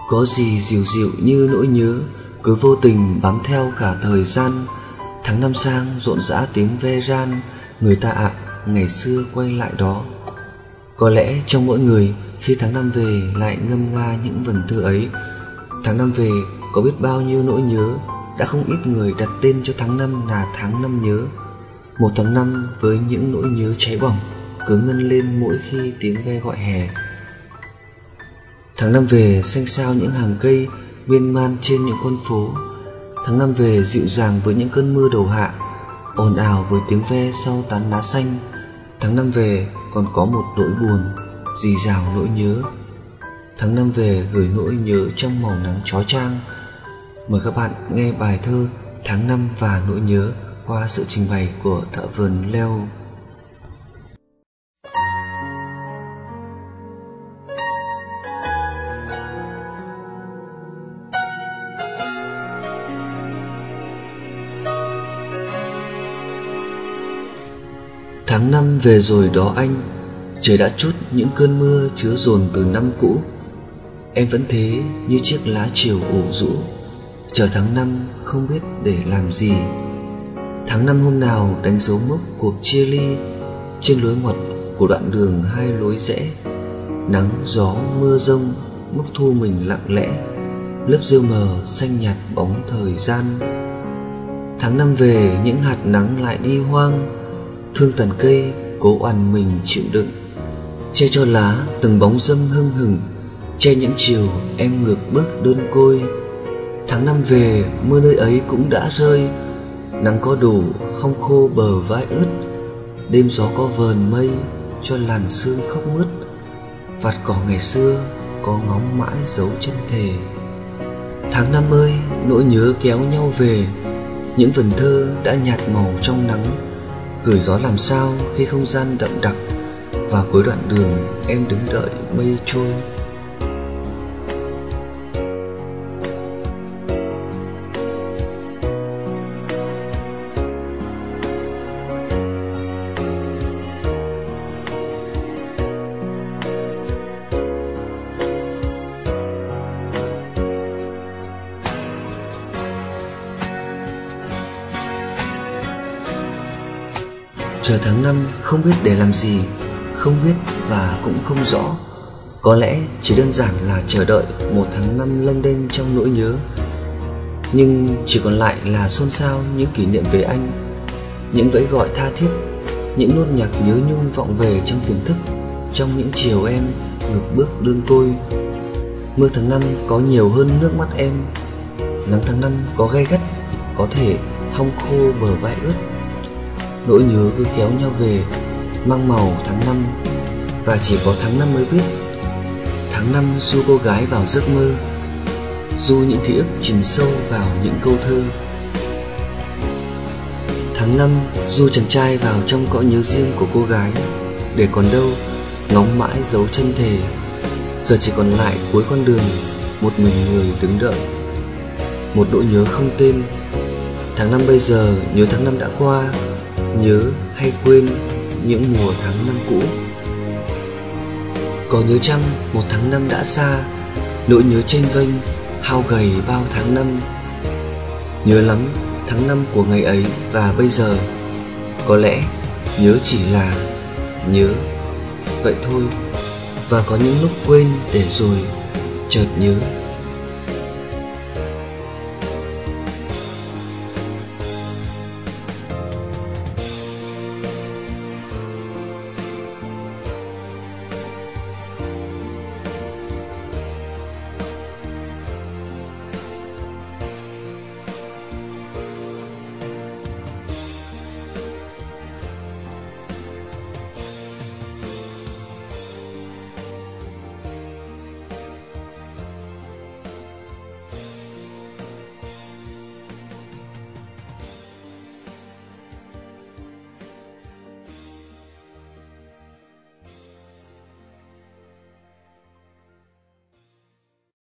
Có gì dịu dịu như nỗi nhớ cứ vô tình bám theo cả thời gian. Tháng năm sang rộn rã tiếng ve ran, người ta ạ, ngày xưa quay lại đó. Có lẽ trong mỗi người khi tháng năm về lại ngâm nga những vần thơ ấy. Tháng năm về có biết bao nhiêu nỗi nhớ, đã không ít người đặt tên cho tháng năm là tháng năm nhớ. Một tháng năm với những nỗi nhớ cháy bỏng cứ ngân lên mỗi khi tiếng ve gọi hè. Tháng năm về xanh xao những hàng cây miên man trên những con phố. Tháng năm về dịu dàng với những cơn mưa đầu hạ, ồn ào với tiếng ve sau tán lá xanh. Tháng năm về còn có một nỗi buồn, rì rào nỗi nhớ. Tháng năm về gửi nỗi nhớ trong màu nắng chói chang. Mời các bạn nghe bài thơ Tháng năm và nỗi nhớ qua sự trình bày của thợ vườn Leo. Tháng năm về rồi đó anh, trời đã trút những cơn mưa chứa dồn từ năm cũ. Em vẫn thế như chiếc lá chiều ủ rũ, chờ tháng năm không biết để làm gì. Tháng năm hôm nào đánh dấu mốc cuộc chia ly, trên lối ngoặt của đoạn đường hai lối rẽ. Nắng gió mưa rông mốc thu mình lặng lẽ, lớp rêu mờ xanh nhạt bóng thời gian. Tháng năm về những hạt nắng lại đi hoang, thương tàn cây cố oằn mình chịu đựng, che cho lá từng bóng dâm hưng hừng, che những chiều em ngược bước đơn côi. Tháng năm về mưa nơi ấy cũng đã rơi, nắng có đủ hong khô bờ vai ướt. Đêm gió có vờn mây cho làn sương khóc mướt, vạt cỏ ngày xưa có ngóng mãi dấu chân thề. Tháng năm ơi, nỗi nhớ kéo nhau về, những vần thơ đã nhạt màu trong nắng, gửi gió làm sao khi không gian đậm đặc. Và cuối đoạn đường em đứng đợi mây trôi. Chờ tháng năm không biết để làm gì, không biết và cũng không rõ. Có lẽ chỉ đơn giản là chờ đợi một tháng năm lênh đênh trong nỗi nhớ. Nhưng chỉ còn lại là xôn xao những kỷ niệm về anh, những vẫy gọi tha thiết, những nốt nhạc nhớ nhung vọng về trong tiềm thức, trong những chiều em ngược bước đơn côi. Mưa tháng năm có nhiều hơn nước mắt em, nắng tháng năm có gay gắt, có thể hong khô bờ vai ướt. Nỗi nhớ cứ kéo nhau về, mang màu tháng năm, và chỉ có tháng năm mới biết. Tháng năm du cô gái vào giấc mơ, du những ký ức chìm sâu vào những câu thơ. Tháng năm du chàng trai vào trong cõi nhớ riêng của cô gái, để còn đâu ngóng mãi dấu chân thề. Giờ chỉ còn lại cuối con đường, một mình người đứng đợi, một nỗi nhớ không tên. Tháng năm bây giờ nhớ tháng năm đã qua, nhớ hay quên những mùa tháng năm cũ. Có nhớ chăng một tháng năm đã xa, nỗi nhớ chênh vênh hao gầy bao tháng năm. Nhớ lắm tháng năm của ngày ấy và bây giờ, có lẽ nhớ chỉ là nhớ vậy thôi. Và có những lúc quên để rồi chợt nhớ.